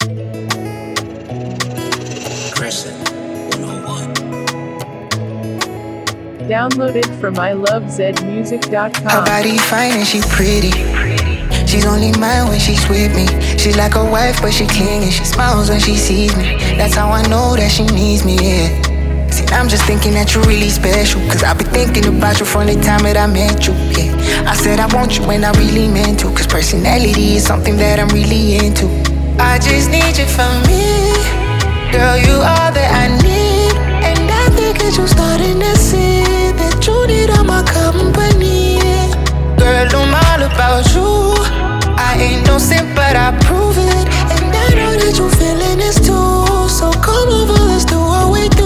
Crescent 101. Downloaded from ilovezmusic.com. Her body fine and she pretty. She's only mine when she's with me. She's like a wife but she clingy. She smiles when she sees me. That's how I know that she needs me, yeah. See, I'm just thinking that you're really special, cause I've been thinking about you from the time that I met you, yeah. I said I want you and I really meant to, cause personality is something that I'm really into. I just need you for me. Girl, you are that I need. And I think that you're starting to see that you need all my company. Girl, I'm all about you. I ain't no simp, but I prove it. And I know that you feeling this too. So come over, let's do what we do.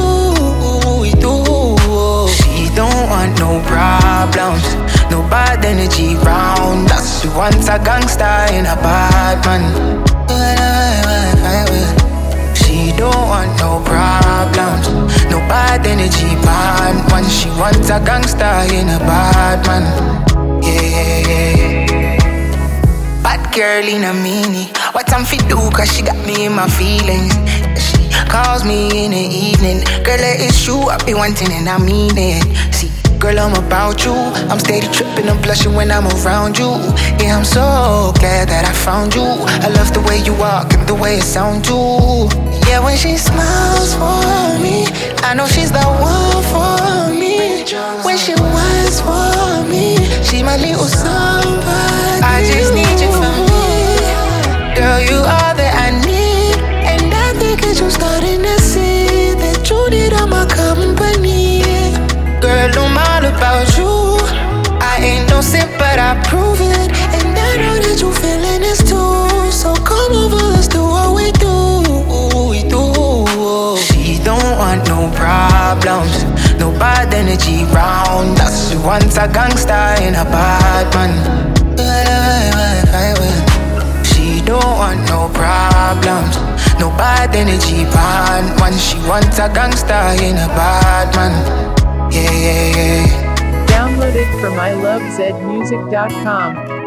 She don't want no problems, no bad energy round us. She wants a gangster in a bad man. She don't want no problems, no bad energy bad man. She wants a gangster in a bad man. Yeah. Bad girl in a mini. What I'm fit do, cause she got me in my feelings. She calls me in the evening. Girl, it's true, I be wanting and I mean it. See, girl, I'm about you. I'm steady tripping and blushing when I'm around you. Yeah, I'm so glad that I found you. I love the way you walk and the way it sounds too. Yeah, when she smiles for me, I know she's the one for me. When she whines for me, she my little somebody. I just need you for me. Girl, you are that I need. And I think that you're starting to see that you need all my company. Girl, I'm all about you. I ain't no simp, but I prove it. And I know that you feeling this too. So come over, let's do what we do. She don't want no problems, no bad energy round us. She wants a gangster in a bad man. She don't want no problems, no bad energy bad man. She wants a gangster in a bad man. Yeah. Downloaded from ilovezmusic.com.